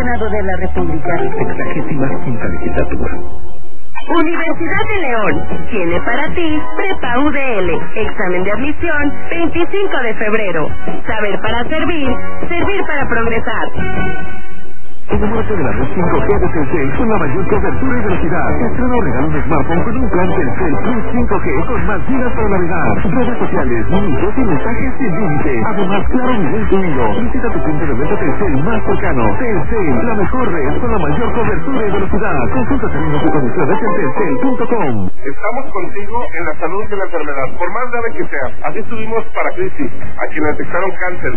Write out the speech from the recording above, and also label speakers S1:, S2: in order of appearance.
S1: Senado de la República.
S2: 65ª legislatura.
S3: Universidad de León tiene para ti Prepa UDL, examen de admisión 25 de febrero. Saber para servir, servir para progresar.
S2: Enamórate de la red 5G de Telcel con la mayor cobertura y velocidad. Estrena o regala un smartphone con un plan Telcel Plus 5G con más gigas para navegar, redes sociales, minutos y mensajes sin límite. Además, claro nivel incluido. Visita tu punto de venta Telcel más cercano. Telcel, la mejor red con la mayor cobertura y velocidad. Consulta términos y condiciones en telcel.com.
S4: Estamos contigo en la salud de la enfermedad, por más grave que sea. Así estuvimos para crisis, a quienes detectaron cáncer,